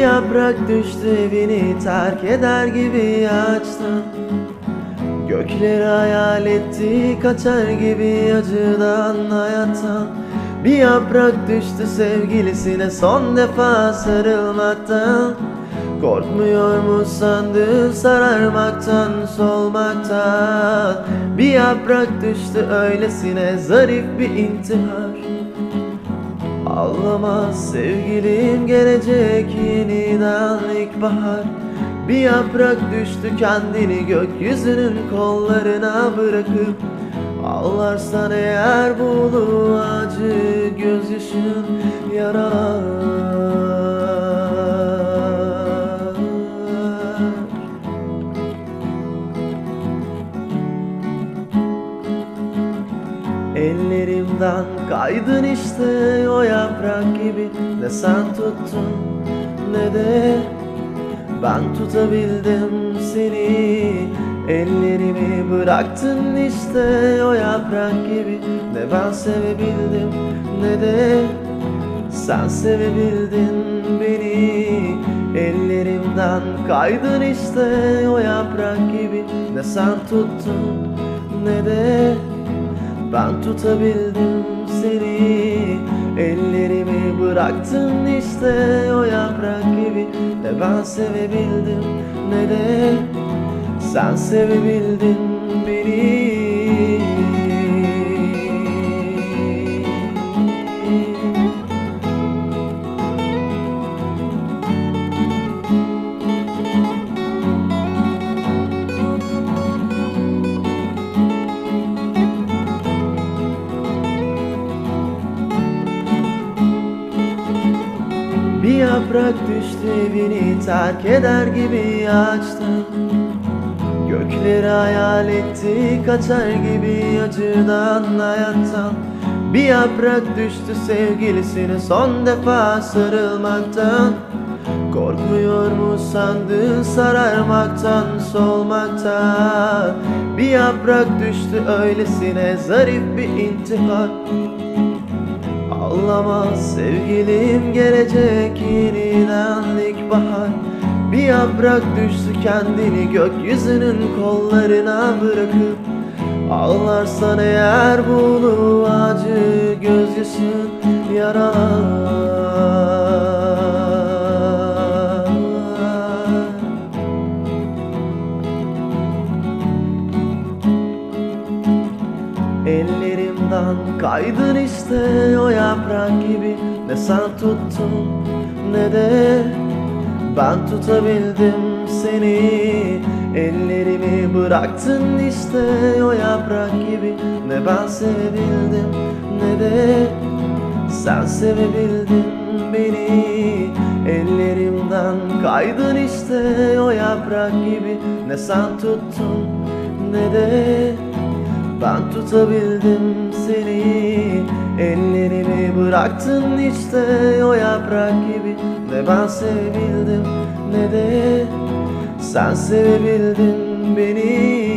yaprak düştü evini terk eder gibi açtın. Gökleri hayal etti kaçar gibi acıdan hayattan. Bir yaprak düştü sevgilisine son defa sarılmaktan. Korkmuyor mu sandın sararmaktan, solmaktan? Bir yaprak düştü öylesine zarif bir intihar. Ağlama sevgilim, gelecek yeniden ilkbahar. Bir yaprak düştü kendini gökyüzünün kollarına bırakıp. Ağlarsan eğer bu acı gözyaşın yaralar. Ellerimden kaydın işte o yaprak gibi. Ne sen tuttun ne de ben tutabildim seni. Ellerimi bıraktın işte o yaprak gibi. Ne ben sevebildim ne de sen sevebildin beni. Ellerimden kaydın işte o yaprak gibi. Ne sen tuttun ne de ben tutabildim seni. Ellerimi bıraktın işte o yaprak gibi. Ne ben sevebildim ne de sen sevebildin beni. Bir yaprak düştü evini terk eder gibi açtın. Gökleri hayal etti kaçar gibi acıdan hayattan. Bir yaprak düştü sevgilisine son defa sarılmaktan. Korkmuyor mu sandın sararmaktan, solmaktan? Bir yaprak düştü öylesine zarif bir intihar. Ağlama sevgilim, gelecek yeniden ilkbahar. Bir yaprak düştü kendini gökyüzünün kollarına bırakıp. Ağlarsan eğer bu acı gözyaşın yaralar. Ellerimden kaydın işte o yaprak gibi. Ne sen tuttun ne de ben tutabildim seni. Ellerimi bıraktın işte o yaprak gibi. Ne ben sevebildim ne de sen sevebildin beni. Ellerimden kaydın işte o yaprak gibi. Ne sen tuttun ne de ben tutabildim seni. Ellerimi bıraktın işte o yaprak gibi. Ne ben sevebildim ne de sen sevebildin beni.